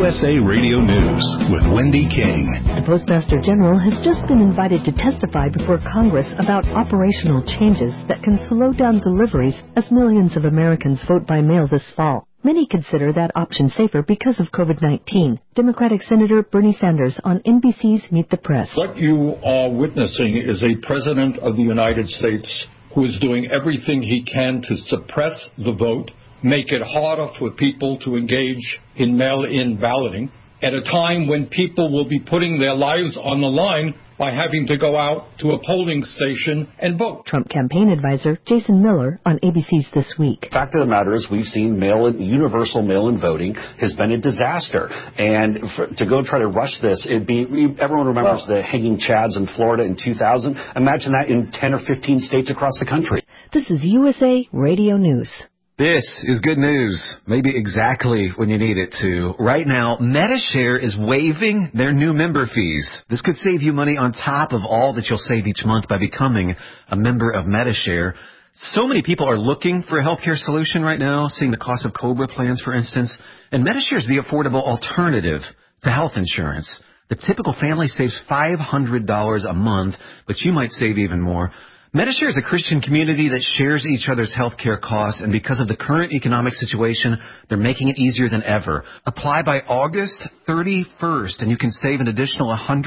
USA Radio News with Wendy King. The Postmaster General has just been invited to testify before Congress about operational changes that can slow down deliveries as millions of Americans vote by mail this fall. Many consider that option safer because of COVID-19. Democratic Senator Bernie Sanders on NBC's Meet the Press. What you are witnessing is a president of the United States who is doing everything he can to suppress the vote, make it harder for people to engage in mail-in balloting at a time when people will be putting their lives on the line by having to go out to a polling station and vote. Trump campaign advisor Jason Miller on ABC's This Week. Fact of the matter is we've seen universal mail-in voting has been a disaster. And to go try to rush this, everyone remembers the hanging chads in Florida in 2000. Imagine that in 10 or 15 states across the country. This is USA Radio News. This is good news, maybe exactly when you need it to. Right now, Medi-Share is waiving their new member fees. This could save you money on top of all that you'll save each month by becoming a member of Medi-Share. So many people are looking for a healthcare solution right now, seeing the cost of COBRA plans, for instance. And Medi-Share is the affordable alternative to health insurance. The typical family saves $500 a month, but you might save even more. Medi-Share is a Christian community that shares each other's health care costs, and because of the current economic situation, they're making it easier than ever. Apply by August 31st, and you can save an additional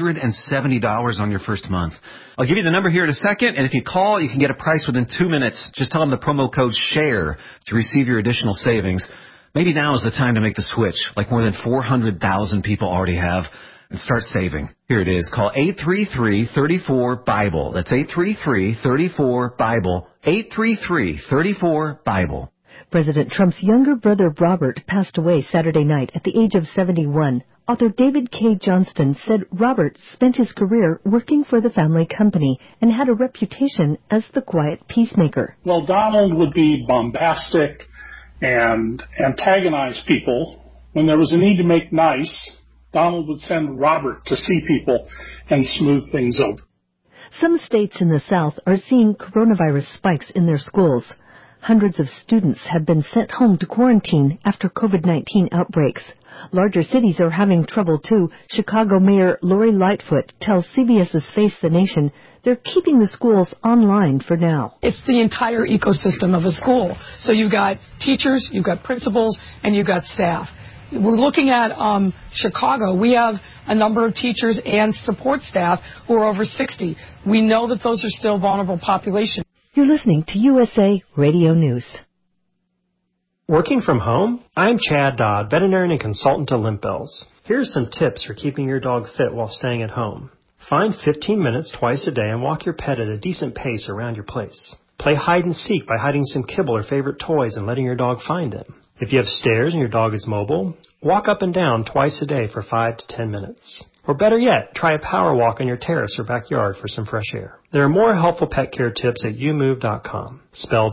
$170 on your first month. I'll give you the number here in a second, and if you call, you can get a price within 2 minutes. Just tell them the promo code SHARE to receive your additional savings. Maybe now is the time to make the switch, like more than 400,000 people already have. And start saving. Here it is. Call 833-34-BIBLE. That's 833-34-BIBLE. 833-34-BIBLE. President Trump's younger brother Robert passed away Saturday night at the age of 71. Author David K. Johnston said Robert spent his career working for the family company and had a reputation as the quiet peacemaker. Well, Donald would be bombastic and antagonize people. When there was a need to make nice, Donald would send Robert to see people and smooth things over. Some states in the South are seeing coronavirus spikes in their schools. Hundreds of students have been sent home to quarantine after COVID-19 outbreaks. Larger cities are having trouble, too. Chicago Mayor Lori Lightfoot tells CBS's Face the Nation they're keeping the schools online for now. It's the entire ecosystem of a school. So you've got teachers, you've got principals, and you've got staff. We're looking at Chicago. We have a number of teachers and support staff who are over 60. We know that those are still vulnerable population. You're listening to USA Radio News. Working from home? I'm Chad Dodd, veterinarian and consultant to Limp Bells. Here are some tips for keeping your dog fit while staying at home. Find 15 minutes twice a day and walk your pet at a decent pace around your place. Play hide and seek by hiding some kibble or favorite toys and letting your dog find them. If you have stairs and your dog is mobile, walk up and down twice a day for 5 to 10 minutes. Or better yet, try a power walk on your terrace or backyard for some fresh air. There are more helpful pet care tips at youmove.com, spelled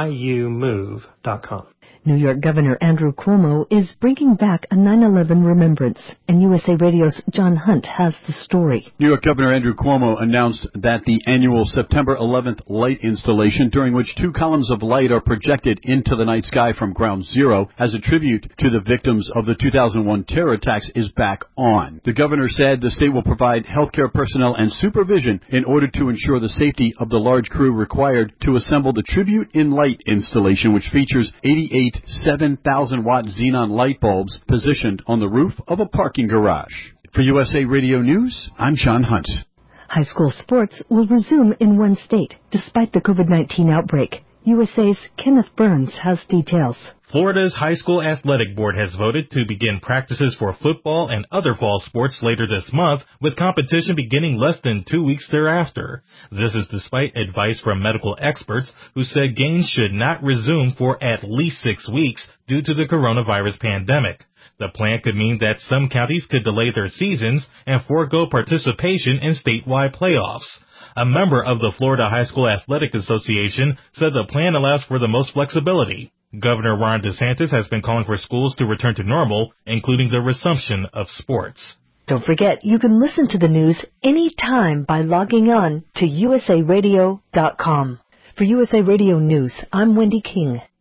YOUMOVE.com. New York Governor Andrew Cuomo is bringing back a 9/11 remembrance, and USA Radio's John Hunt has the story. New York Governor Andrew Cuomo announced that the annual September 11th light installation, during which 2 columns of light are projected into the night sky from Ground Zero as a tribute to the victims of the 2001 terror attacks, is back on. The governor said the state will provide healthcare personnel and supervision in order to ensure the safety of the large crew required to assemble the Tribute in Light installation, which features 88 7,000-watt xenon light bulbs positioned on the roof of a parking garage. For USA Radio News, I'm Sean Hunt. High school sports will resume in one state, despite the COVID-19 outbreak. USA's Kenneth Burns has details. Florida's High School Athletic Board has voted to begin practices for football and other fall sports later this month, with competition beginning less than 2 weeks thereafter. This is despite advice from medical experts who said games should not resume for at least 6 weeks due to the coronavirus pandemic. The plan could mean that some counties could delay their seasons and forego participation in statewide playoffs. A member of the Florida High School Athletic Association said the plan allows for the most flexibility. Governor Ron DeSantis has been calling for schools to return to normal, including the resumption of sports. Don't forget, you can listen to the news anytime by logging on to usaradio.com. For USA Radio News, I'm Wendy King.